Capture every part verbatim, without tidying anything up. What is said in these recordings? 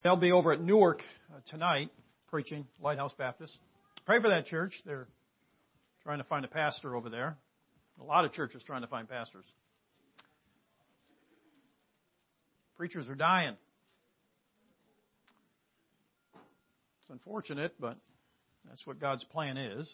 They'll be over at Newark uh, tonight preaching, Lighthouse Baptist. Pray for that church. They're trying to find a pastor over there. A lot of churches trying to find pastors. Preachers are dying. It's unfortunate, but that's what God's plan is.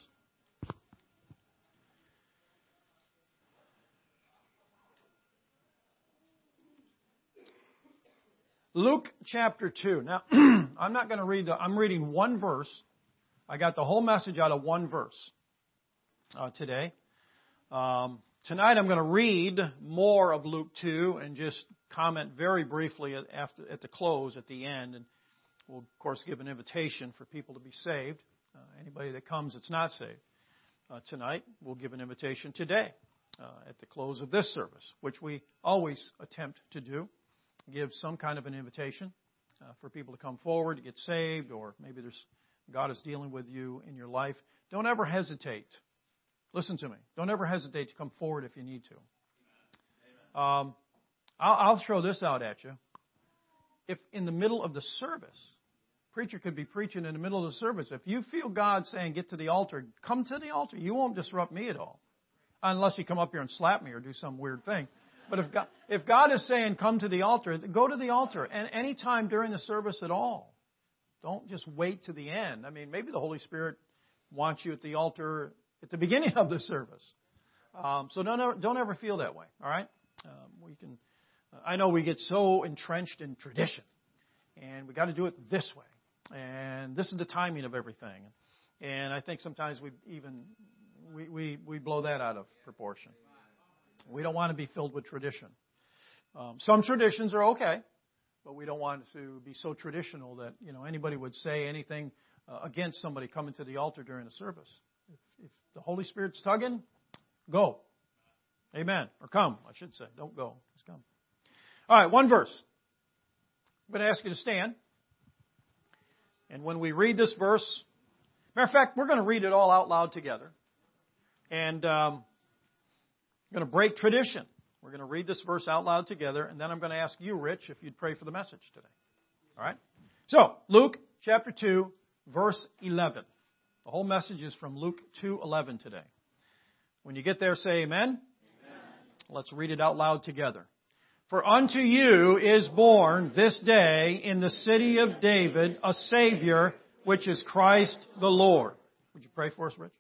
Luke chapter two. Now, I'm not going to read the, I'm reading one verse. I got the whole message out of one verse uh, today. Um, tonight I'm going to read more of Luke two and just comment very briefly at, after, at the close, at the end. And we'll, of course, give an invitation for people to be saved. Uh, anybody that comes that's not saved uh, tonight, we'll give an invitation today uh, at the close of this service, which we always attempt to do. Give some kind of an invitation uh, for people to come forward to get saved, or maybe there's God is dealing with you in your life. Don't ever hesitate. Listen to me. Don't ever hesitate to come forward if you need to. Um, I'll, I'll throw this out at you. If in the middle of the service, preacher could be preaching in the middle of the service. If you feel God saying, get to the altar, come to the altar. You won't disrupt me at all. Unless you come up here and slap me or do some weird thing. But if God, if God is saying, come to the altar, go to the altar. And any time during the service at all. Don't just wait to the end. I mean, maybe the Holy Spirit wants you at the altar at the beginning of the service. Um, so don't ever, don't ever feel that way, all right? Um, we can. I know we get so entrenched in tradition. And we got to do it this way. And this is the timing of everything. And I think sometimes we even we, we, we blow that out of proportion. We don't want to be filled with tradition. Um, some traditions are okay, but we don't want to be so traditional that you know anybody would say anything uh, against somebody coming to the altar during the service. If, if the Holy Spirit's tugging, go. Amen. Or come, I should say. Don't go. Just come. All right, one verse. I'm going to ask you to stand. And when we read this verse, matter of fact, we're going to read it all out loud together. And um, I'm going to break tradition. We're going to read this verse out loud together, and then I'm going to ask you, Rich, if you'd pray for the message today. All right? So, Luke chapter two, verse eleven. The whole message is from Luke two eleven today. When you get there, say amen. Amen. Let's read it out loud together. For unto you is born this day in the city of David a Savior, which is Christ the Lord. Would you pray for us, Rich?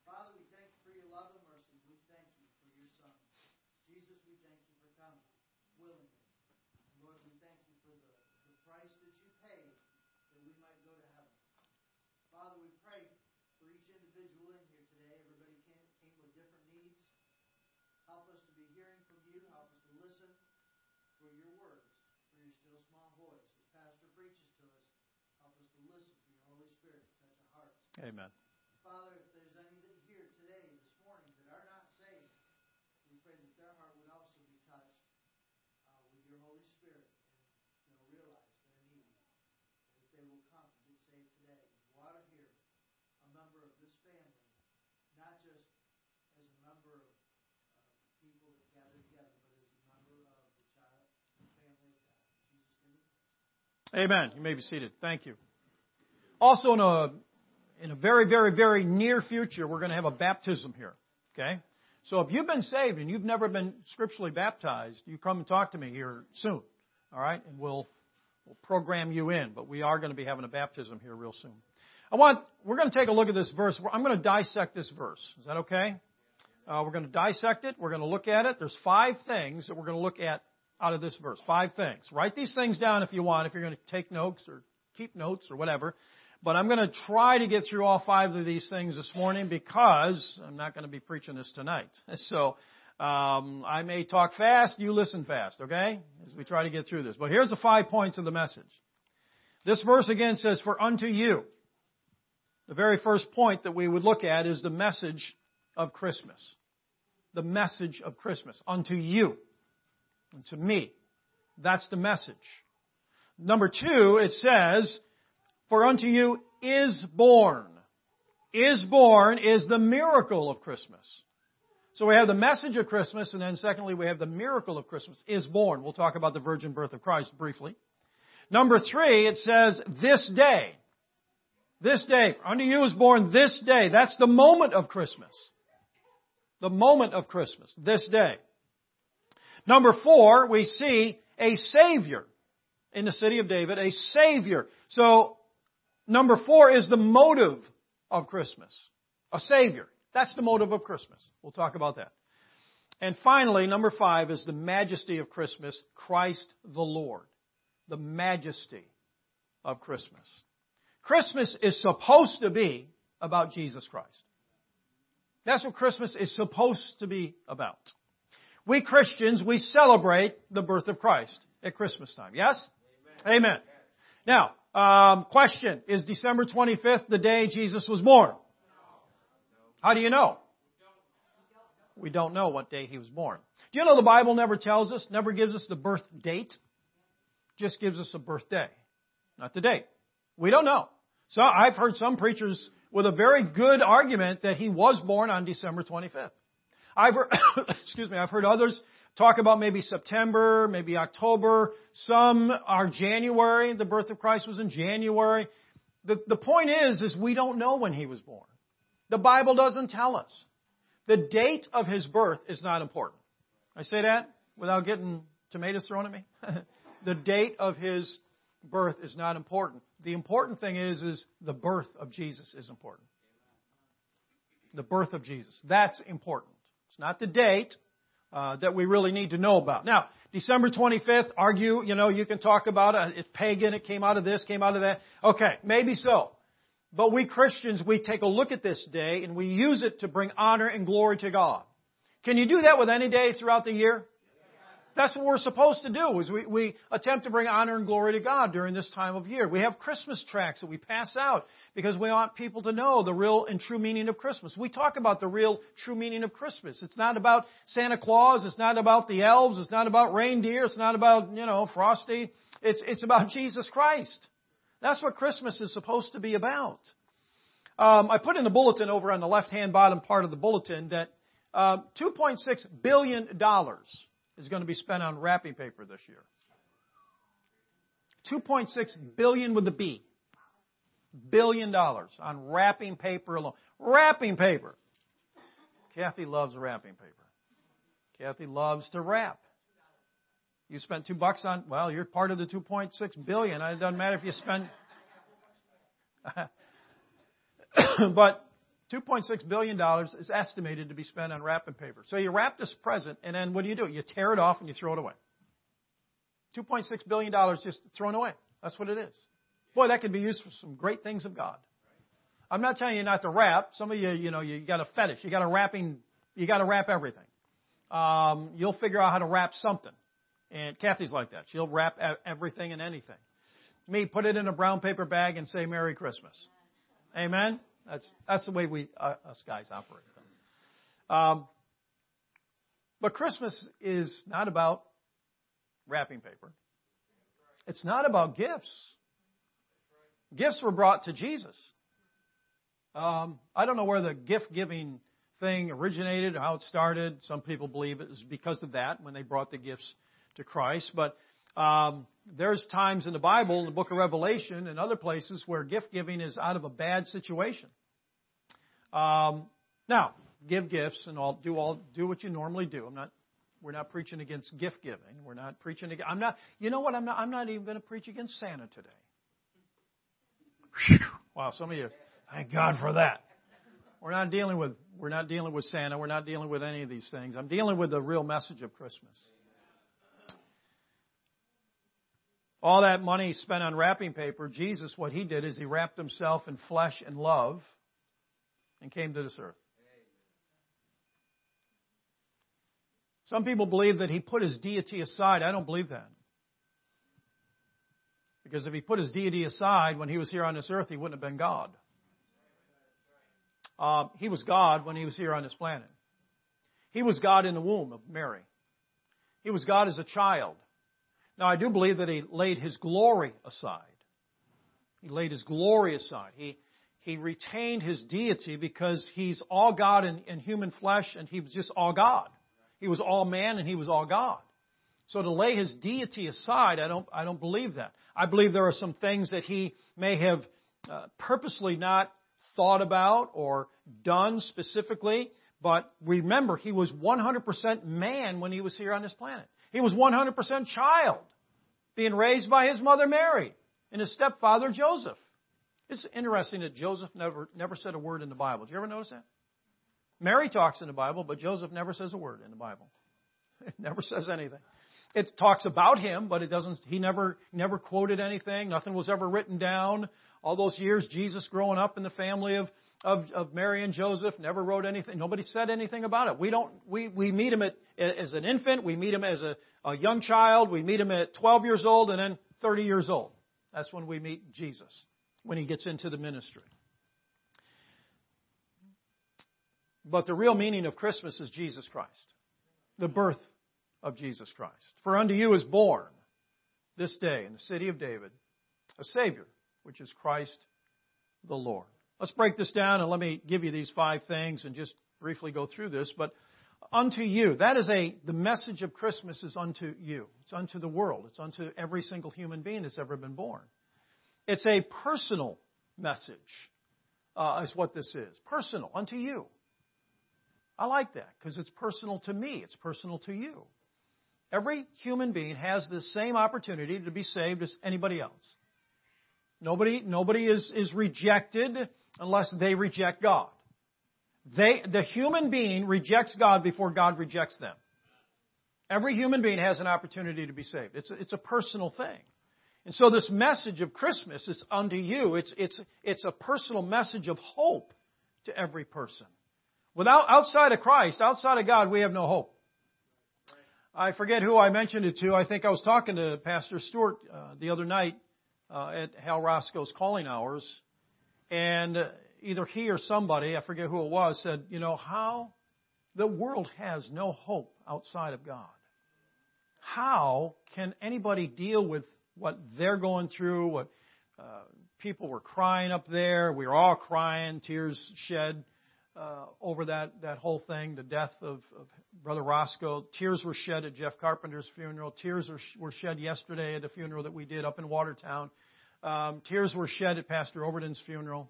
Amen. Father, if there's any here today, this morning, that are not saved, we pray that their heart would also be touched uh, with your Holy Spirit and you know, realize their need, and that they will come and get saved today. You ought to hear a member of this family, not just as a member of uh, people that gather together, but as a member of the child, the family of God. Jesus' name. Amen. You may be seated. Thank you. Also, in a In a very, very, very near future, we're going to have a baptism here. Okay? So if you've been saved and you've never been scripturally baptized, you come and talk to me here soon. All right? And we'll, we'll program you in. But we are going to be having a baptism here real soon. I want, we're going to take a look at this verse. I'm going to dissect this verse. Is that okay? Uh, we're going to dissect it. We're going to look at it. There's five things that we're going to look at out of this verse. Five things. Write these things down if you want, if you're going to take notes or keep notes or whatever. But I'm going to try to get through all five of these things this morning because I'm not going to be preaching this tonight. So um, I may talk fast, you listen fast, okay, as we try to get through this. But here's the five points of the message. This verse again says, for unto you. The very first point that we would look at is the message of Christmas. The message of Christmas. Unto you. And to me. That's the message. Number two, it says, for unto you is born. Is born is the miracle of Christmas. So we have the message of Christmas, and then secondly, we have the miracle of Christmas, is born. We'll talk about the virgin birth of Christ briefly. Number three, it says, this day. This day. Unto you is born this day. That's the moment of Christmas. The moment of Christmas. This day. Number four, we see a Savior in the city of David. A Savior. So, number four is the motive of Christmas. A Savior. That's the motive of Christmas. We'll talk about that. And finally, number five is the majesty of Christmas, Christ the Lord. The majesty of Christmas. Christmas is supposed to be about Jesus Christ. That's what Christmas is supposed to be about. We Christians, we celebrate the birth of Christ at Christmas time. Yes? Amen. Amen. Now, um, question, is December twenty-fifth the day Jesus was born? How do you know? We don't know what day He was born. Do you know the Bible never tells us, never gives us the birth date? Just gives us a birthday, not the date. We don't know. So I've heard some preachers with a very good argument that He was born on December twenty-fifth. I've heard, excuse me, I've heard others talk about maybe September, maybe October. Some are January. The birth of Christ was in January. The, the point is, is we don't know when He was born. The Bible doesn't tell us. The date of His birth is not important. I say that without getting tomatoes thrown at me. The date of His birth is not important. The important thing is, is the birth of Jesus is important. The birth of Jesus. That's important. It's not the date uh, that we really need to know about. Now, December twenty-fifth, argue, you know, you can talk about it. It's pagan. It came out of this, came out of that. Okay, maybe so. But we Christians, we take a look at this day and we use it to bring honor and glory to God. Can you do that with any day throughout the year? That's what we're supposed to do, is we, we attempt to bring honor and glory to God during this time of year. We have Christmas tracts that we pass out because we want people to know the real and true meaning of Christmas. We talk about the real, true meaning of Christmas. It's not about Santa Claus. It's not about the elves. It's not about reindeer. It's not about, you know, Frosty. It's, it's about Jesus Christ. That's what Christmas is supposed to be about. Um, I put in the bulletin over on the left-hand bottom part of the bulletin that uh, two point six billion dollars is going to be spent on wrapping paper this year. two point six billion dollars with a B. Billion dollars on wrapping paper alone. Wrapping paper. Kathy loves wrapping paper. Kathy loves to wrap. You spent two bucks on, well, you're part of the two point six billion dollars. It doesn't matter if you spend, but two point six billion dollars is estimated to be spent on wrapping paper. So you wrap this present, and then what do you do? You tear it off and you throw it away. two point six billion dollars just thrown away. That's what it is. Boy, that could be used for some great things of God. I'm not telling you not to wrap. Some of you, you know, you got a fetish. You got a wrapping, you got to wrap everything. Um, you'll figure out how to wrap something. And Kathy's like that. She'll wrap everything and anything. Me, put it in a brown paper bag and say Merry Christmas. Amen? That's that's the way we, uh, us guys operate. Um, but Christmas is not about wrapping paper. It's not about gifts. Gifts were brought to Jesus. Um, I don't know where the gift-giving thing originated or how it started. Some people believe it was because of that when they brought the gifts to Christ. But um, there's times in the Bible, in the book of Revelation and other places, where gift-giving is out of a bad situation. Um, now, give gifts and all do all do what you normally do. I'm not. We're not preaching against gift giving. We're not preaching against. I'm not. You know what? I'm not. I'm not even going to preach against Santa today. Whew. Wow, some of you, thank God for that. We're not dealing with. We're not dealing with Santa. We're not dealing with any of these things. I'm dealing with the real message of Christmas. All that money spent on wrapping paper, Jesus, what He did is He wrapped Himself in flesh and love and came to this earth. Some people believe that He put His deity aside. I don't believe that. Because if He put His deity aside when He was here on this earth, He wouldn't have been God. Uh, he was God when He was here on this planet. He was God in the womb of Mary. He was God as a child. Now, I do believe that He laid His glory aside. He laid His glory aside. He He retained His deity because He's all God in, in human flesh, and He was just all God. He was all man and He was all God. So to lay his deity aside, I don't, I don't believe that. I believe there are some things that he may have uh, purposely not thought about or done specifically. But remember, he was one hundred percent man when he was here on this planet. He was one hundred percent child, being raised by his mother Mary and his stepfather Joseph. It's interesting that Joseph never, never said a word in the Bible. Did you ever notice that? Mary talks in the Bible, but Joseph never says a word in the Bible. It never says anything. It talks about him, but it doesn't. He never, never quoted anything. Nothing was ever written down. All those years, Jesus growing up in the family of, of, of Mary and Joseph, never wrote anything. Nobody said anything about it. We don't. We, we meet him at, as an infant. We meet him as a, a young child. We meet him at twelve years old, and then thirty years old. That's when we meet Jesus, when he gets into the ministry. But the real meaning of Christmas is Jesus Christ, the birth of Jesus Christ. For unto you is born this day in the city of David a Savior, which is Christ the Lord. Let's break this down and let me give you these five things and just briefly go through this. But unto you, that is a, the message of Christmas is unto you. It's unto the world. It's unto every single human being that's ever been born. It's a personal message, uh, is what this is. Personal, unto you. I like that because it's personal to me. It's personal to you. Every human being has the same opportunity to be saved as anybody else. Nobody, nobody is, is rejected unless they reject God. They, the human being rejects God before God rejects them. Every human being has an opportunity to be saved. It's a, it's a personal thing. And so this message of Christmas is unto you. It's, it's, it's a personal message of hope to every person. Without, outside of Christ, outside of God, we have no hope. I forget who I mentioned it to. I think I was talking to Pastor Stewart uh, the other night uh, at Hal Roscoe's calling hours. And uh, either he or somebody, I forget who it was, said, you know, how the world has no hope outside of God. How can anybody deal with what they're going through, what uh, people were crying up there? We were all crying, tears shed. Uh, over that, that whole thing, the death of, of Brother Roscoe. Tears were shed at Jeff Carpenter's funeral. Tears are, were shed yesterday at a funeral that we did up in Watertown. Um, tears were shed at Pastor Overton's funeral.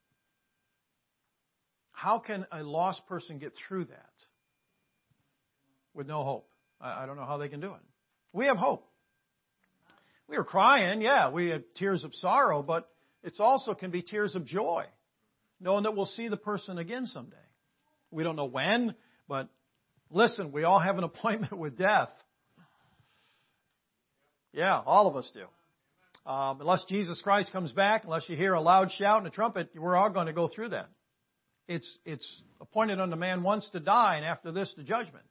How can a lost person get through that with no hope? I, I don't know how they can do it. We have hope. We were crying, yeah, we had tears of sorrow, but it also can be tears of joy, knowing that we'll see the person again someday. We don't know when, but listen, we all have an appointment with death. Yeah, all of us do. Um, unless Jesus Christ comes back, unless you hear a loud shout and a trumpet, we're all going to go through that. It's, it's appointed unto man once to die, and after this, the judgment.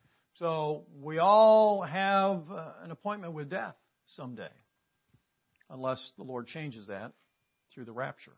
So we all have uh, an appointment with death someday, unless the Lord changes that through the rapture.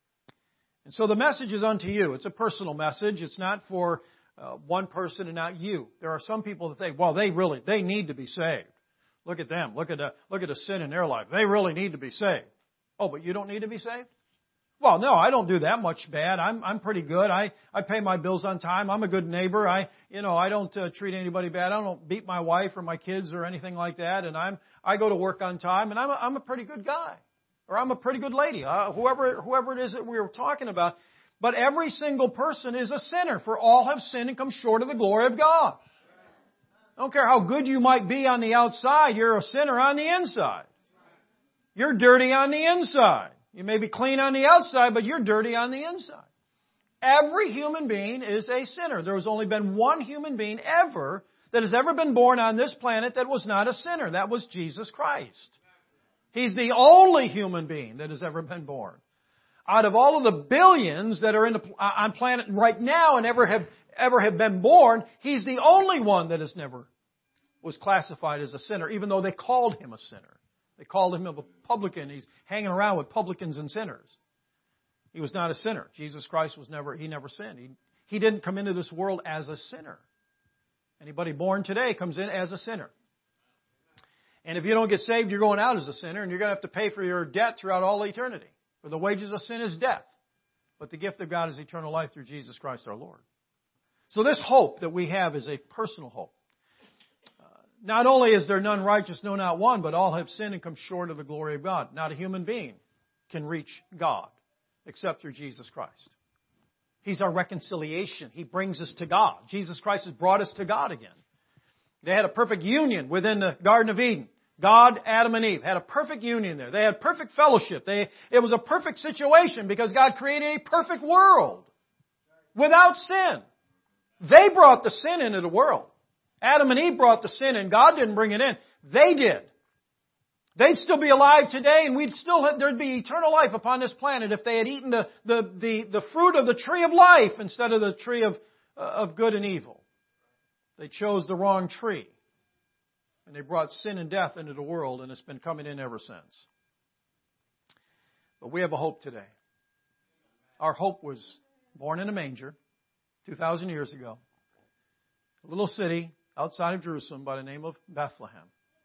And so the message is unto you. It's a personal message. It's not for uh, one person and not you. There are some people that think, well, they really, they need to be saved. Look at them. Look at the, look at the sin in their life. They really need to be saved. Oh, but you don't need to be saved? Well, no, I don't do that much bad. I'm, I'm pretty good. I, I pay my bills on time. I'm a good neighbor. I, you know, I don't uh, treat anybody bad. I don't beat my wife or my kids or anything like that. And I'm, I go to work on time and I'm a, I'm a pretty good guy. Or I'm a pretty good lady, uh, whoever whoever it is that we were talking about. But every single person is a sinner, for all have sinned and come short of the glory of God. I don't care how good you might be on the outside, you're a sinner on the inside. You're dirty on the inside. You may be clean on the outside, but you're dirty on the inside. Every human being is a sinner. There has only been one human being ever that has ever been born on this planet that was not a sinner. That was Jesus Christ. He's the only human being that has ever been born. Out of all of the billions that are in the, on planet right now and ever have ever have been born, he's the only one that has never was classified as a sinner, even though they called him a sinner. They called him a publican. He's hanging around with publicans and sinners. He was not a sinner. Jesus Christ was never, he never sinned. He, he didn't come into this world as a sinner. Anybody born today comes in as a sinner. And if you don't get saved, you're going out as a sinner, and you're going to have to pay for your debt throughout all eternity. For the wages of sin is death, but the gift of God is eternal life through Jesus Christ our Lord. So this hope that we have is a personal hope. Uh, not only is there none righteous, no, not one, but all have sinned and come short of the glory of God. Not a human being can reach God except through Jesus Christ. He's our reconciliation. He brings us to God. Jesus Christ has brought us to God again. They had a perfect union within the Garden of Eden. God, Adam, and Eve had a perfect union there. They had perfect fellowship. They, it was a perfect situation because God created a perfect world without sin. They brought the sin into the world. Adam and Eve brought the sin in. God didn't bring it in. They did. They'd still be alive today, and we'd still have, there'd be eternal life upon this planet if they had eaten the, the, the, the fruit of the tree of life instead of the tree of, uh, of good and evil. They chose the wrong tree. And they brought sin and death into the world, and it's been coming in ever since. But we have a hope today. Our hope was born in a manger two thousand years ago. A little city outside of Jerusalem by the name of Bethlehem.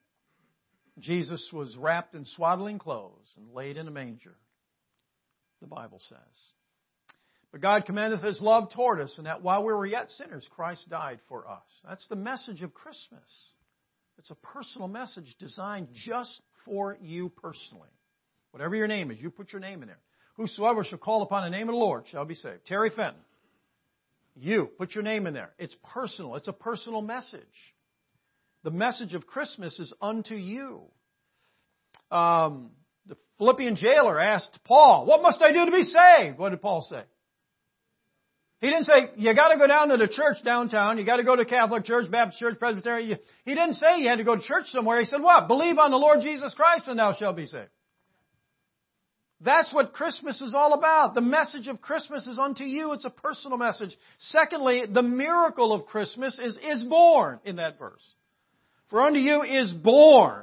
Jesus was wrapped in swaddling clothes and laid in a manger, the Bible says. But God commendeth His love toward us, and that while we were yet sinners, Christ died for us. That's the message of Christmas. It's a personal message designed just for you personally. Whatever your name is, you put your name in there. Whosoever shall call upon the name of the Lord shall be saved. Terry Fenton. You, put your name in there. It's personal. It's a personal message. The message of Christmas is unto you. Um, the Philippian jailer asked Paul, what must I do to be saved? What did Paul say? He didn't say, you got to go down to the church downtown. You got to go to Catholic Church, Baptist Church, Presbyterian. He didn't say you had to go to church somewhere. He said, what? Believe on the Lord Jesus Christ and thou shalt be saved. That's what Christmas is all about. The message of Christmas is unto you. It's a personal message. Secondly, the miracle of Christmas is, is born in that verse. For unto you is born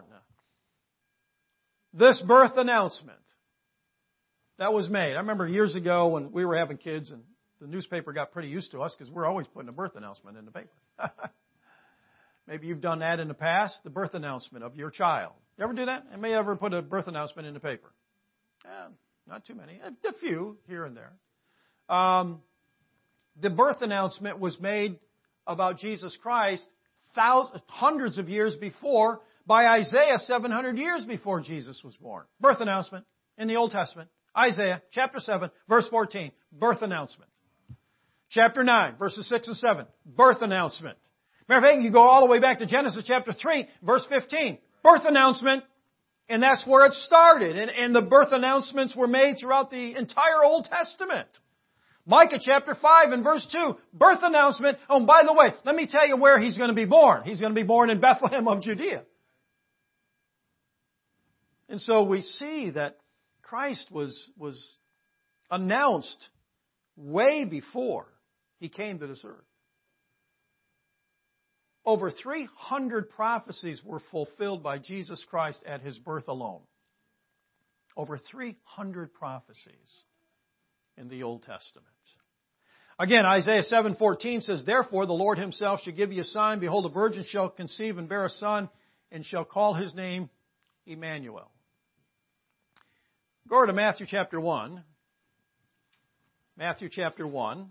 this birth announcement that was made. I remember years ago when we were having kids and the newspaper got pretty used to us because we're always putting a birth announcement in the paper. Maybe you've done that in the past, the birth announcement of your child. You ever do that? And may you ever put a birth announcement in the paper? Eh, not too many. A few here and there. Um, the birth announcement was made about Jesus Christ thousands, hundreds of years before by Isaiah seven hundred years before Jesus was born. Birth announcement in the Old Testament. Isaiah chapter seven, verse fourteen. Birth announcement. Chapter nine, verses six and seven. Birth announcement. Matter of fact, you go all the way back to Genesis chapter three, verse fifteen. Birth announcement. And that's where it started. And, and the birth announcements were made throughout the entire Old Testament. Micah chapter five and verse two. Birth announcement. Oh, by the way, let me tell you where He's going to be born. He's going to be born in Bethlehem of Judea. And so we see that Christ was, was announced way before He came to this earth. Over three hundred prophecies were fulfilled by Jesus Christ at His birth alone. Over three hundred prophecies in the Old Testament. Again, Isaiah seven fourteen says, therefore the Lord Himself shall give you a sign. Behold, a virgin shall conceive and bear a son, and shall call His name Emmanuel. Go over to Matthew chapter one. Matthew chapter one.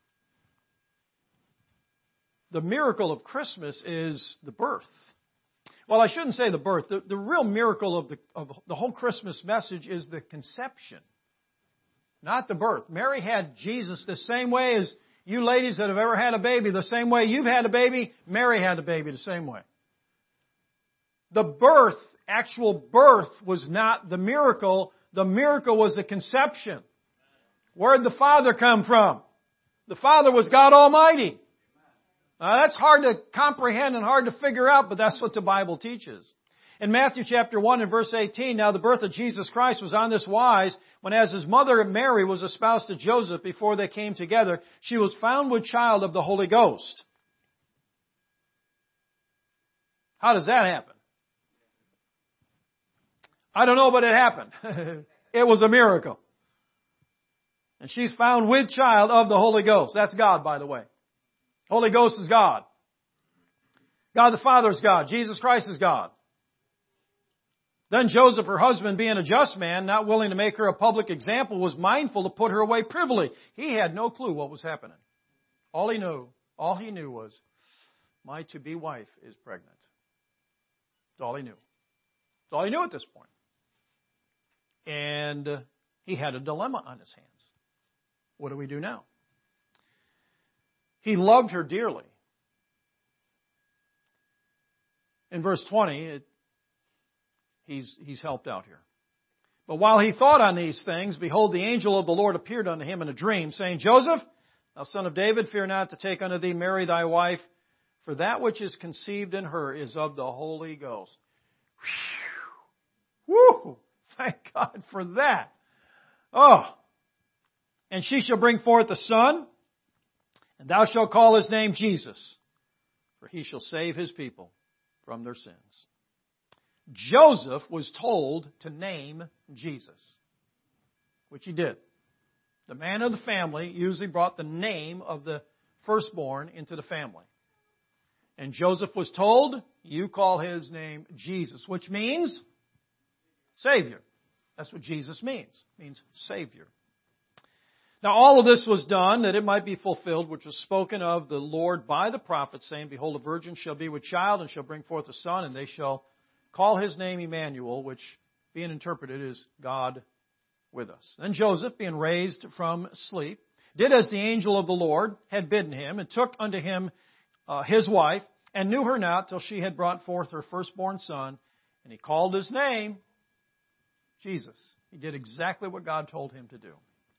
The miracle of Christmas is the birth. Well, I shouldn't say the birth. The, the real miracle of the, of the whole Christmas message is the conception, not the birth. Mary had Jesus the same way as you ladies that have ever had a baby, the same way you've had a baby, Mary had a baby the same way. The birth, actual birth, was not the miracle. The miracle was the conception. Where did the Father come from? The Father was God Almighty. Now, that's hard to comprehend and hard to figure out, but that's what the Bible teaches. In Matthew chapter one and verse eighteen, now the birth of Jesus Christ was on this wise, when as His mother Mary was espoused to Joseph before they came together, she was found with child of the Holy Ghost. How does that happen? I don't know, but it happened. It was a miracle. And she's found with child of the Holy Ghost. That's God, by the way. Holy Ghost is God. God the Father is God. Jesus Christ is God. Then Joseph, her husband, being a just man, not willing to make her a public example, was mindful to put her away privily. He had no clue what was happening. All he knew, all he knew was, my to-be wife is pregnant. That's all he knew. That's all he knew at this point. And uh, he had a dilemma on his hands. What do we do now? He loved her dearly. In verse twenty, it, he's, he's helped out here. But while he thought on these things, behold, the angel of the Lord appeared unto him in a dream, saying, Joseph, thou son of David, fear not to take unto thee Mary thy wife, for that which is conceived in her is of the Holy Ghost. Whew. Woo! Thank God for that. Oh! And she shall bring forth a son, and thou shalt call his name Jesus, for he shall save his people from their sins. Joseph was told to name Jesus, which he did. The man of the family usually brought the name of the firstborn into the family. And Joseph was told, you call his name Jesus, which means Savior. That's what Jesus means. It means Savior. Now all of this was done that it might be fulfilled, which was spoken of the Lord by the prophet, saying, behold, a virgin shall be with child and shall bring forth a son, and they shall call his name Emmanuel, which being interpreted is God with us. Then Joseph, being raised from sleep, did as the angel of the Lord had bidden him, and took unto him uh, his wife, and knew her not till she had brought forth her firstborn son, and he called his name Jesus. He did exactly what God told him to do.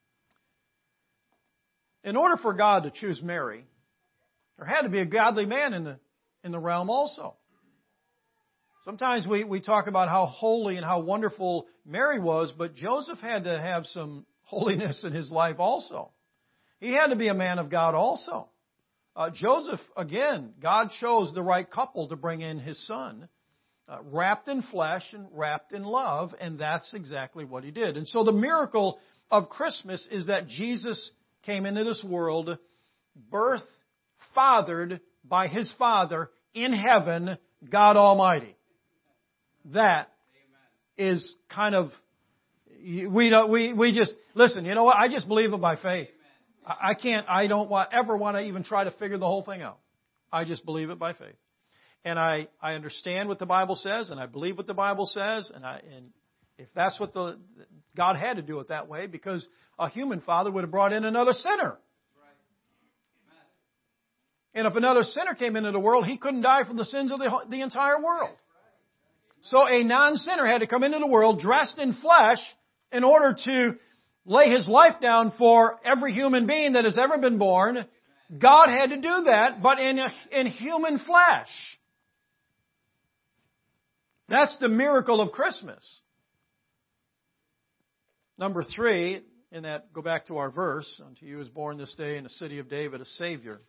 In order for God to choose Mary, there had to be a godly man in the, in the realm also. Sometimes we, we talk about how holy and how wonderful Mary was, but Joseph had to have some holiness in his life also. He had to be a man of God also. Uh, Joseph, again, God chose the right couple to bring in his son, uh, wrapped in flesh and wrapped in love, and that's exactly what he did. And so the miracle of Christmas is that Jesus came into this world, birthed, fathered by his Father in heaven, God Almighty. That is kind of, we don't, we, we just, listen, you know what? I just believe it by faith. I, I can't, I don't want, ever want to even try to figure the whole thing out. I just believe it by faith. And I, I understand what the Bible says, and I believe what the Bible says, and I, and if that's what the, God had to do it that way, because a human father would have brought in another sinner. And if another sinner came into the world, he couldn't die for the sins of the, the entire world. So a non-sinner had to come into the world dressed in flesh in order to lay his life down for every human being that has ever been born. God had to do that, but in, a, in human flesh. That's the miracle of Christmas. Number three, in that, go back to our verse, unto you is born this day in the city of David a Savior.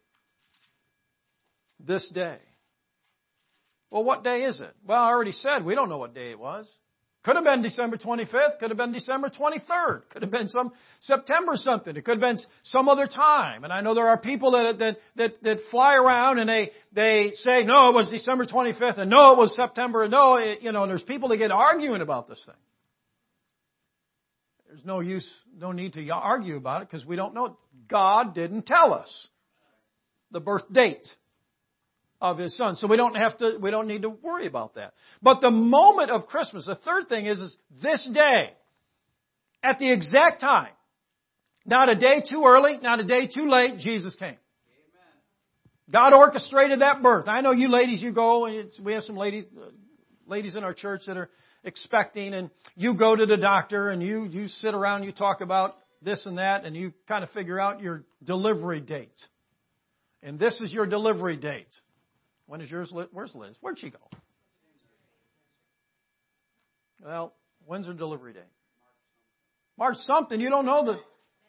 This day. Well, what day is it? Well, I already said we don't know what day it was. Could have been December twenty-fifth. Could have been December twenty-third. Could have been some September something. It could have been some other time. And I know there are people that that that, that fly around and they they say, no, it was December twenty-fifth, and no, it was September, and no, it, you know, and there's people that get arguing about this thing. There's no use, no need to argue about it because we don't know. God didn't tell us the birth date of His Son. So we don't have to, we don't need to worry about that. But the moment of Christmas, the third thing is, is this day, at the exact time, not a day too early, not a day too late, Jesus came. Amen. God orchestrated that birth. I know you ladies, you go, and it's, we have some ladies, uh, ladies in our church that are expecting, and you go to the doctor, and you, you sit around, you talk about this and that, and you kind of figure out your delivery date. And this is your delivery date. When is yours? Where's Liz? Where'd she go? Well, when's her delivery date? March something. You don't know the...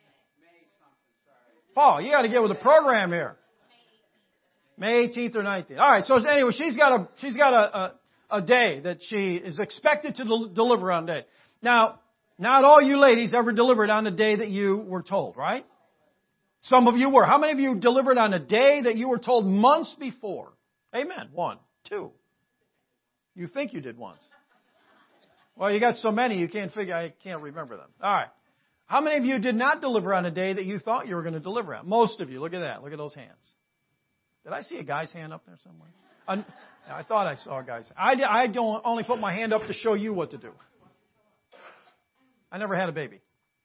Paul, you got to get with the program here. May eighteenth or nineteenth. All right. So anyway, she's got a she's got a a, a day that she is expected to del- deliver on day. Now, not all you ladies ever delivered on the day that you were told, right? Some of you were. How many of you delivered on a day that you were told months before? Amen. One. Two. You think you did once. Well, you got so many you can't figure, I can't remember them. All right. How many of you did not deliver on a day that you thought you were going to deliver on? Most of you. Look at that. Look at those hands. Did I see a guy's hand up there somewhere? I thought I saw guys. I, I don't only put my hand up to show you what to do. I never had a baby.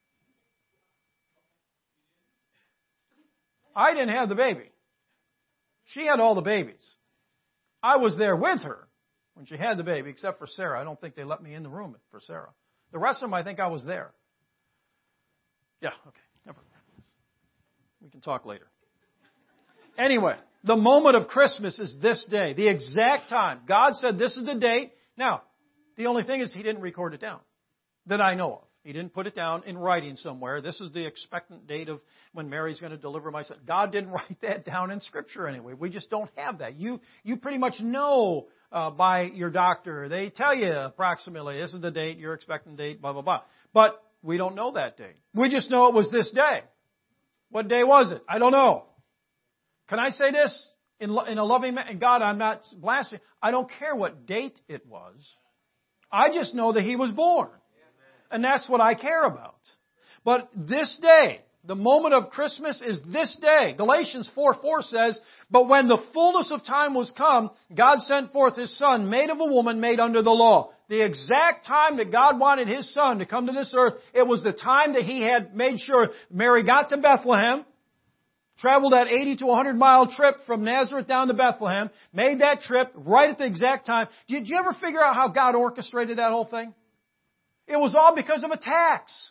I didn't have the baby. She had all the babies. I was there with her when she had the baby, except for Sarah. I don't think they let me in the room for Sarah. The rest of them, I think I was there. Yeah, okay. Never mind. We can talk later. Anyway, the moment of Christmas is this day, the exact time. God said this is the date. Now, the only thing is He didn't record it down that I know of. He didn't put it down in writing somewhere. This is the expectant date of when Mary's going to deliver my son. God didn't write that down in Scripture anyway. We just don't have that. You you pretty much know uh, by your doctor. They tell you approximately, this is the date, your expectant date, blah, blah, blah. But we don't know that date. We just know it was this day. What day was it? I don't know. Can I say this in, in a loving manner? And God, I'm not blaspheming. I don't care what date it was. I just know that He was born. And that's what I care about. But this day, the moment of Christmas is this day. Galatians four four says, but when the fullness of time was come, God sent forth His Son, made of a woman, made under the law. The exact time that God wanted His Son to come to this earth, it was the time that He had made sure Mary got to Bethlehem, traveled that eighty to one hundred mile trip from Nazareth down to Bethlehem, made that trip right at the exact time. Did you ever figure out how God orchestrated that whole thing? It was all because of a tax.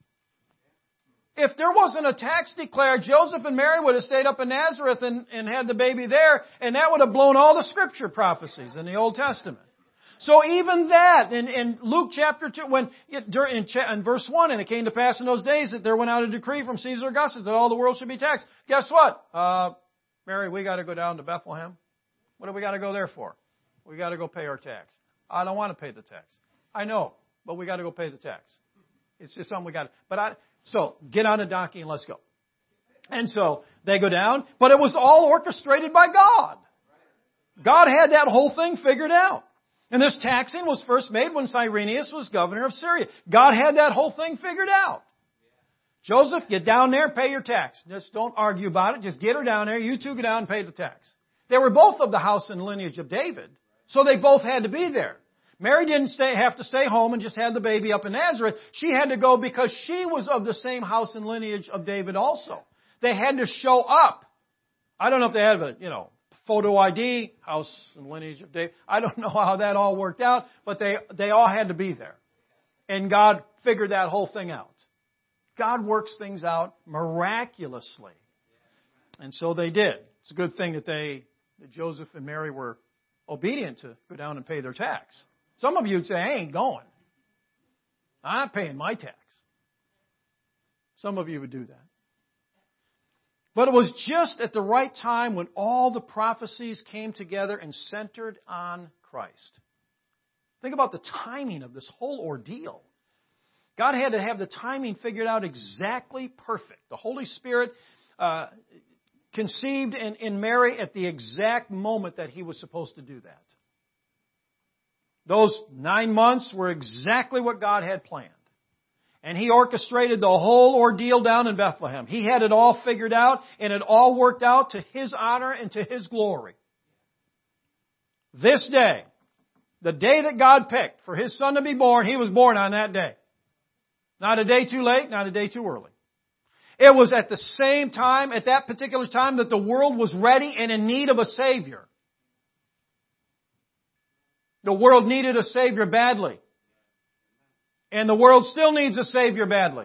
If there wasn't a tax declared, Joseph and Mary would have stayed up in Nazareth and, and had the baby there, and that would have blown all the Scripture prophecies in the Old Testament. So even that, in, in Luke chapter two, when it, in, in verse one, and it came to pass in those days that there went out a decree from Caesar Augustus that all the world should be taxed. Guess what? Uh, Mary, we got to go down to Bethlehem. What do we got to go there for? We got to go pay our tax. I don't want to pay the tax. I know. But we got to go pay the tax. It's just something we got to. But I, so get on a donkey and let's go. And so they go down, but it was all orchestrated by God. God had that whole thing figured out. And this taxing was first made when Cyrenius was governor of Syria. God had that whole thing figured out. Joseph, get down there, pay your tax. Just don't argue about it. Just get her down there. You two go down and pay the tax. They were both of the house and lineage of David, so they both had to be there. Mary didn't stay, have to stay home and just have the baby up in Nazareth. She had to go because she was of the same house and lineage of David also. They had to show up. I don't know if they had a, you know, photo I D, house and lineage of David. I don't know how that all worked out, but they, they all had to be there. And God figured that whole thing out. God works things out miraculously. And so they did. It's a good thing that they, that Joseph and Mary were obedient to go down and pay their tax. Some of you would say, I ain't going. I'm not paying my tax. Some of you would do that. But it was just at the right time when all the prophecies came together and centered on Christ. Think about the timing of this whole ordeal. God had to have the timing figured out exactly perfect. The Holy Spirit uh, conceived in, in Mary at the exact moment that He was supposed to do that. Those nine months were exactly what God had planned. And He orchestrated the whole ordeal down in Bethlehem. He had it all figured out, and it all worked out to His honor and to His glory. This day, the day that God picked for His Son to be born, He was born on that day. Not a day too late, not a day too early. It was at the same time, at that particular time, that the world was ready and in need of a Savior. The world needed a Savior badly. And the world still needs a Savior badly.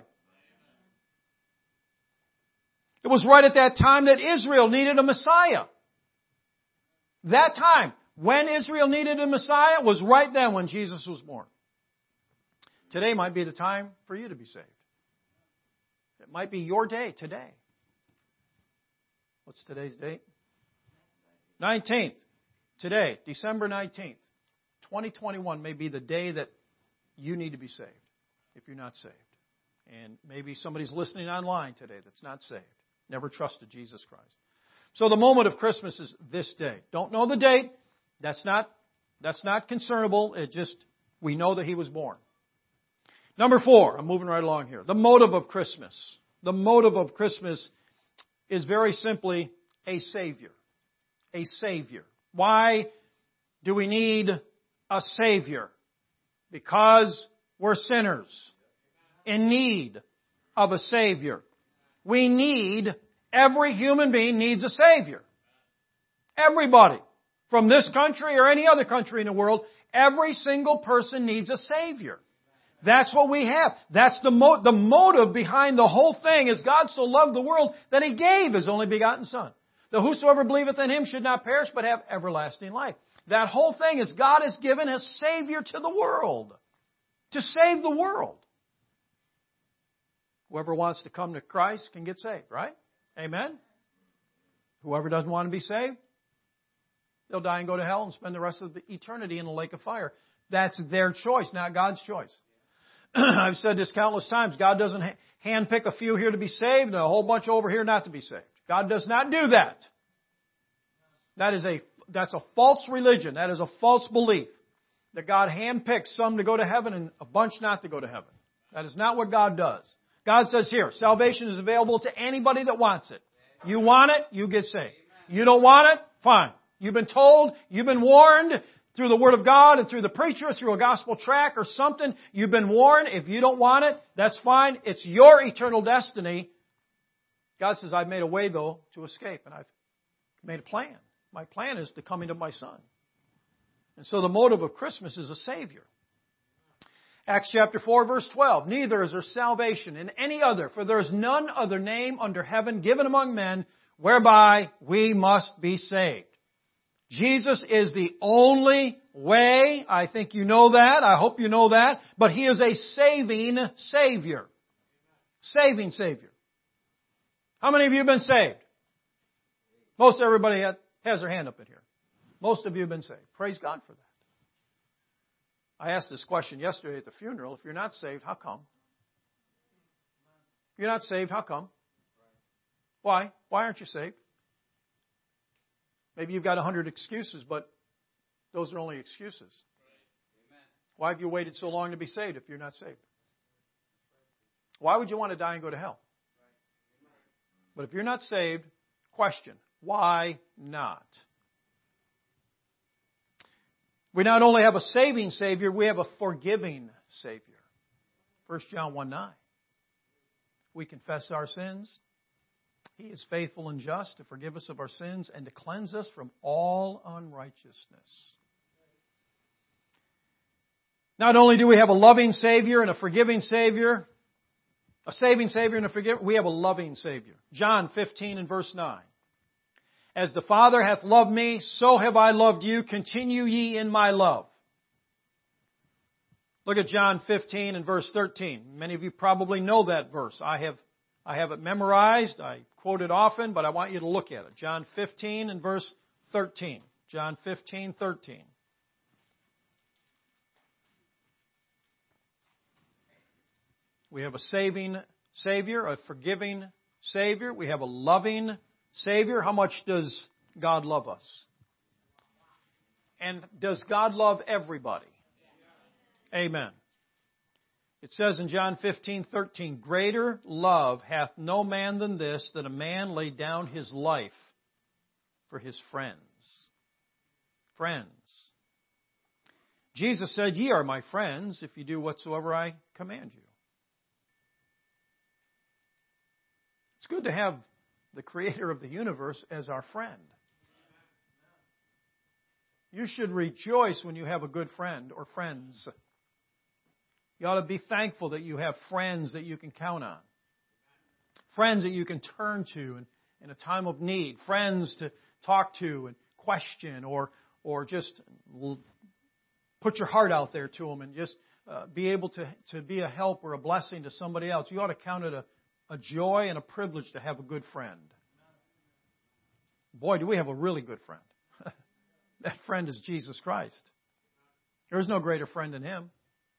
It was right at that time that Israel needed a Messiah. That time, when Israel needed a Messiah, was right then when Jesus was born. Today might be the time for you to be saved. It might be your day today. What's today's date? nineteenth. Today, December nineteenth. twenty twenty-one may be the day that you need to be saved, if you're not saved. And maybe somebody's listening online today that's not saved, never trusted Jesus Christ. So the moment of Christmas is this day. Don't know the date. That's not, that's not concernable. It just, we know that He was born. Number four, I'm moving right along here. The motive of Christmas. The motive of Christmas is very simply a Savior. A Savior. Why do we need a Savior? Because we're sinners in need of a Savior. We need, every human being needs a Savior. Everybody. From this country or any other country in the world, every single person needs a Savior. That's what we have. That's the mo- the motive behind the whole thing is God so loved the world that He gave His only begotten Son. That whosoever believeth in Him should not perish but have everlasting life. That whole thing is God has given His Savior to the world. To save the world. Whoever wants to come to Christ can get saved, right? Amen? Whoever doesn't want to be saved, they'll die and go to hell and spend the rest of the eternity in the lake of fire. That's their choice, not God's choice. I've said this countless times. God doesn't handpick a few here to be saved and a whole bunch over here not to be saved. God does not do that. That is a, that's a false religion. That is a false belief. That God handpicks some to go to heaven and a bunch not to go to heaven. That is not what God does. God says here, salvation is available to anybody that wants it. You want it, you get saved. You don't want it, fine. You've been told, you've been warned through the Word of God and through the preacher, through a gospel tract or something. You've been warned. If you don't want it, that's fine. It's your eternal destiny. God says, I've made a way, though, to escape, and I've made a plan. My plan is the coming of my Son. And so the motive of Christmas is a Savior. Acts chapter four, verse twelve. Neither is there salvation in any other, for there is none other name under heaven given among men whereby we must be saved. Jesus is the only way. I think you know that. I hope you know that. But He is a saving Savior. Saving Savior. How many of you have been saved? Most everybody has their hand up in here. Most of you have been saved. Praise God for that. I asked this question yesterday at the funeral. If you're not saved, how come? If you're not saved, how come? Why? Why aren't you saved? Maybe you've got a hundred excuses, but those are only excuses. Why have you waited so long to be saved if you're not saved? Why would you want to die and go to hell? But if you're not saved, question, why not? We not only have a saving Savior, we have a forgiving Savior. First John one nine. We confess our sins. He is faithful and just to forgive us of our sins and to cleanse us from all unrighteousness. Not only do we have a loving Savior and a forgiving Savior, a saving Savior and a forgiving, we have a loving Savior. John fifteen and verse nine. As the Father hath loved me, so have I loved you. Continue ye in my love. Look at John fifteen and verse thirteen. Many of you probably know that verse. I have, I have it memorized. I quote it often, but I want you to look at it. John fifteen and verse thirteen. John fifteen, thirteen. We have a saving Savior, a forgiving Savior. We have a loving Savior. How much does God love us? And does God love everybody? Amen. It says in John fifteen, thirteen, greater love hath no man than this, that a man lay down his life for his friends. Friends. Jesus said, ye are my friends if you do whatsoever I command you. It's good to have the Creator of the universe as our friend. You should rejoice when you have a good friend or friends. You ought to be thankful that you have friends that you can count on. Friends that you can turn to in, in a time of need. Friends to talk to and question or, or just put your heart out there to them and just uh, be able to, to be a help or a blessing to somebody else. You ought to count it a A joy and a privilege to have a good friend. Boy, do we have a really good friend. That friend is Jesus Christ. There is no greater friend than Him.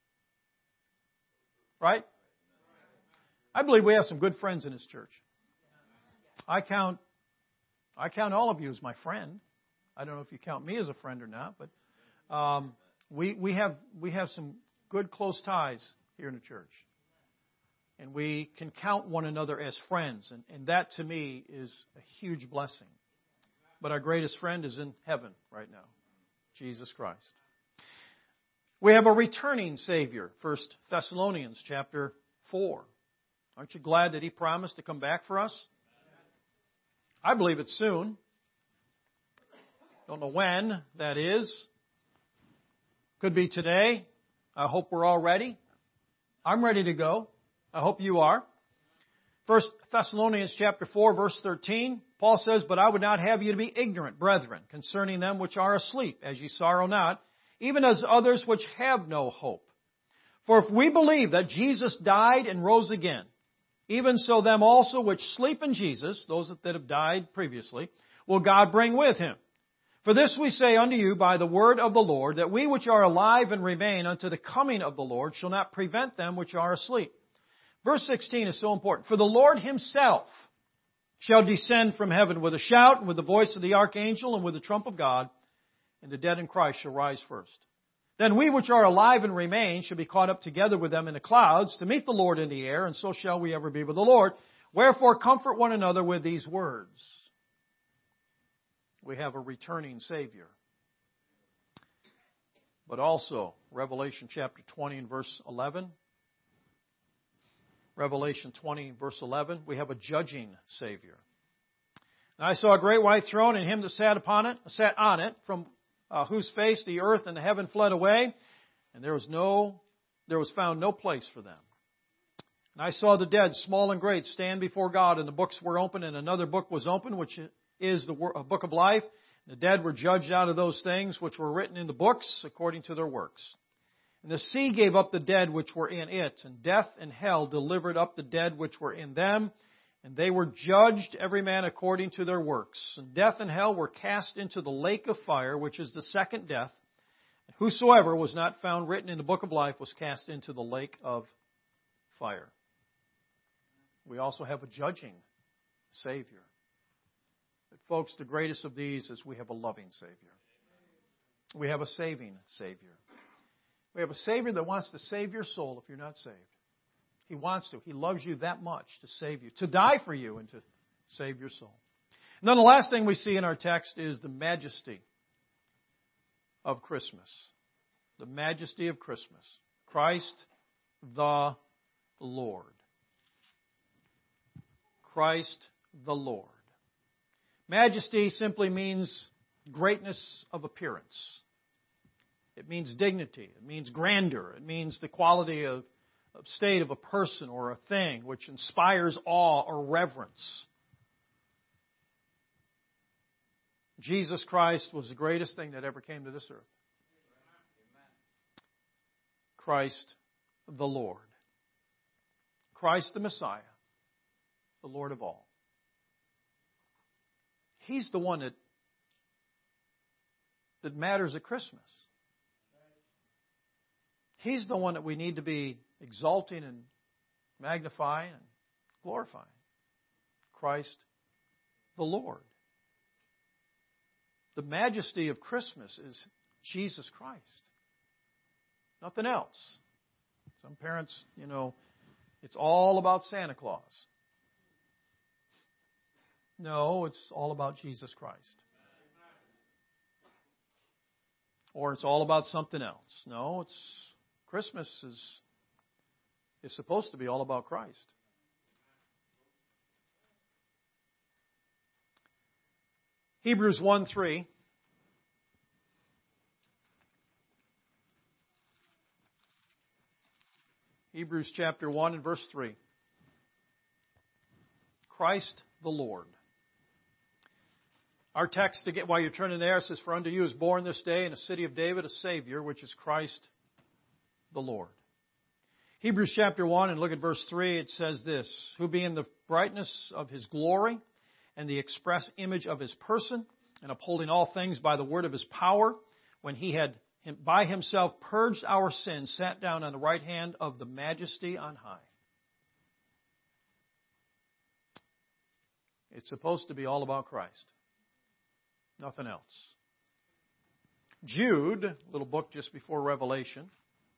Right? I believe we have some good friends in His church. I count, I count all of you as my friend. I don't know if you count me as a friend or not, but um, we we have we have some good close ties here in the church. And we can count one another as friends. And, and that, to me, is a huge blessing. But our greatest friend is in heaven right now. Jesus Christ. We have a returning Savior, First Thessalonians chapter four. Aren't you glad that He promised to come back for us? I believe it's soon. Don't know when that is. Could be today. I hope we're all ready. I'm ready to go. I hope you are. First Thessalonians chapter four, verse thirteen, Paul says, "But I would not have you to be ignorant, brethren, concerning them which are asleep, as ye sorrow not, even as others which have no hope. For if we believe that Jesus died and rose again, even so them also which sleep in Jesus," those that have died previously, "will God bring with Him. For this we say unto you by the word of the Lord, that we which are alive and remain unto the coming of the Lord shall not prevent them which are asleep." Verse sixteen is so important. "For the Lord Himself shall descend from heaven with a shout, and with the voice of the archangel, and with the trump of God, and the dead in Christ shall rise first. Then we which are alive and remain shall be caught up together with them in the clouds to meet the Lord in the air, and so shall we ever be with the Lord. Wherefore comfort one another with these words." We have a returning Savior. But also, Revelation chapter twenty and verse eleven. Revelation twenty, verse eleven, we have a judging Savior. "And I saw a great white throne, and Him that sat upon it, sat on it, from uh, whose face the earth and the heaven fled away, and there was no, there was found no place for them. And I saw the dead, small and great, stand before God, and the books were opened, and another book was opened, which is the book of life. And the dead were judged out of those things which were written in the books, according to their works. And the sea gave up the dead which were in it, and death and hell delivered up the dead which were in them, and they were judged every man according to their works. And death and hell were cast into the lake of fire, which is the second death. And whosoever was not found written in the book of life was cast into the lake of fire." We also have a judging Savior. But folks, the greatest of these is we have a loving Savior. We have a saving Savior. We have a Savior that wants to save your soul if you're not saved. He wants to. He loves you that much to save you, to die for you and to save your soul. And then the last thing we see in our text is the majesty of Christmas. The majesty of Christmas. Christ the Lord. Christ the Lord. Majesty simply means greatness of appearance. It means dignity. It means grandeur. It means the quality of, of state of a person or a thing which inspires awe or reverence. Jesus Christ was the greatest thing that ever came to this earth. Christ the Lord. Christ the Messiah. The Lord of all. He's the one that, that matters at Christmas. He's the one that we need to be exalting and magnifying and glorifying. Christ the Lord. The majesty of Christmas is Jesus Christ. Nothing else. Some parents, you know, it's all about Santa Claus. No, it's all about Jesus Christ. Or it's all about something else. No, it's Christmas is, is supposed to be all about Christ. Hebrews one three. Hebrews chapter one and verse three. Christ the Lord. Our text, to get while you're turning there, says, "For unto you is born this day in the city of David a Savior, which is Christ the Lord." Hebrews chapter one, and look at verse three, it says this, "Who being the brightness of His glory and the express image of His person, and upholding all things by the word of His power, when He had by Himself purged our sins, sat down on the right hand of the Majesty on high." It's supposed to be all about Christ. Nothing else. Jude, a little book just before Revelation.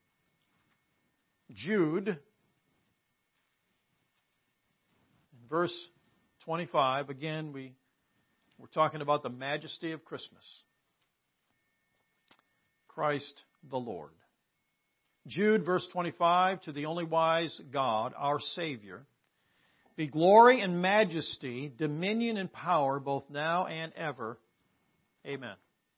Jude, in verse twenty-five, again, we, we're talking about the majesty of Christmas. Christ the Lord. Jude, verse twenty-five, to the only wise God, our Savior, be glory and majesty, dominion and power, both now and ever. Amen.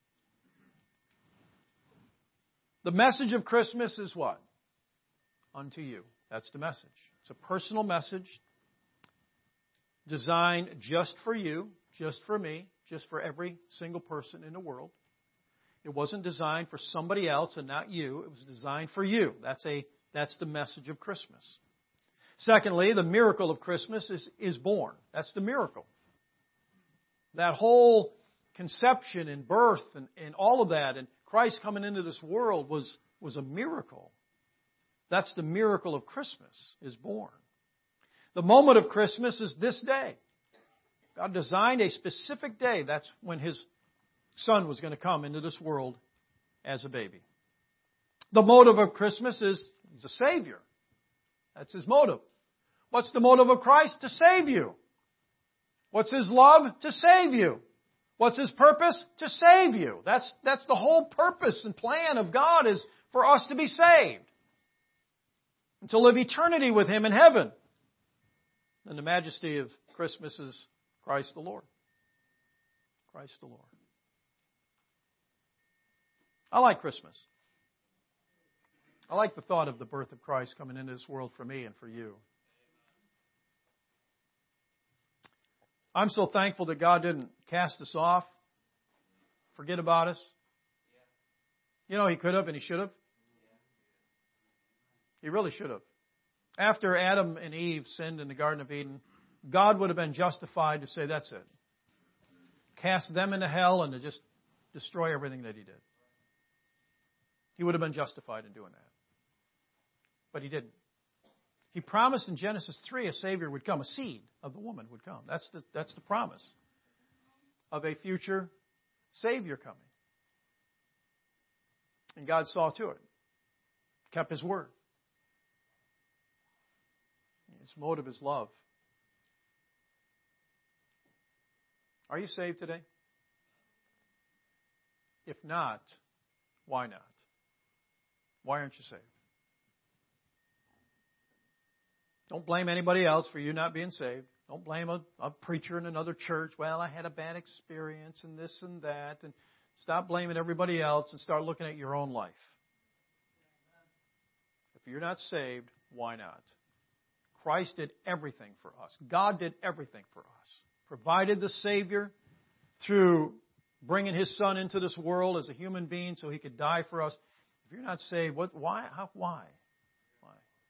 The message of Christmas is what? Unto you. That's the message. It's a personal message designed just for you, just for me, just for every single person in the world. It wasn't designed for somebody else and not you. It was designed for you. That's a that's the message of Christmas. Secondly, the miracle of Christmas is, is born. That's the miracle. That whole conception and birth and, and all of that and Christ coming into this world was, was a miracle. That's the miracle of Christmas, is born. The moment of Christmas is this day. God designed a specific day. That's when His Son was going to come into this world as a baby. The motive of Christmas is He's a Savior. That's His motive. What's the motive of Christ? To save you. What's His love? To save you. What's His purpose? To save you. That's, that's the whole purpose and plan of God, is for us to be saved and to live eternity with Him in heaven. And the majesty of Christmas is Christ the Lord. Christ the Lord. I like Christmas. I like the thought of the birth of Christ coming into this world for me and for you. I'm so thankful that God didn't cast us off, forget about us. You know, He could have and He should have. He really should have. After Adam and Eve sinned in the Garden of Eden, God would have been justified to say, that's it. Cast them into hell and to just destroy everything that He did. He would have been justified in doing that. But He didn't. He promised in Genesis three a Savior would come, a seed of the woman would come. That's the, that's the promise of a future Savior coming. And God saw to it. Kept His word. His motive is love. Are you saved today? If not, why not? Why aren't you saved? Don't blame anybody else for you not being saved. Don't blame a, a preacher in another church. Well, I had a bad experience and this and that. And stop blaming everybody else and start looking at your own life. If you're not saved, why not? Christ did everything for us. God did everything for us. Provided the Savior through bringing His Son into this world as a human being so He could die for us. If you're not saved, what? Why? How, why? Why?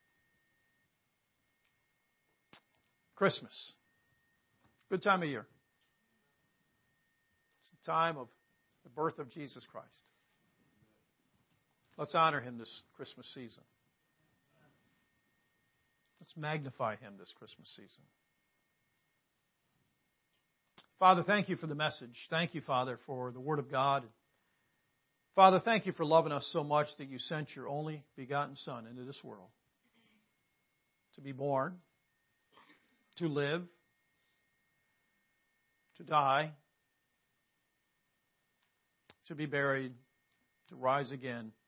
Christmas. Good time of year. It's the time of the birth of Jesus Christ. Let's honor Him this Christmas season. Let's magnify Him this Christmas season. Father, thank You for the message. Thank You, Father, for the Word of God. Father, thank You for loving us so much that You sent Your only begotten Son into this world to be born, to live, to die, to be buried, to rise again,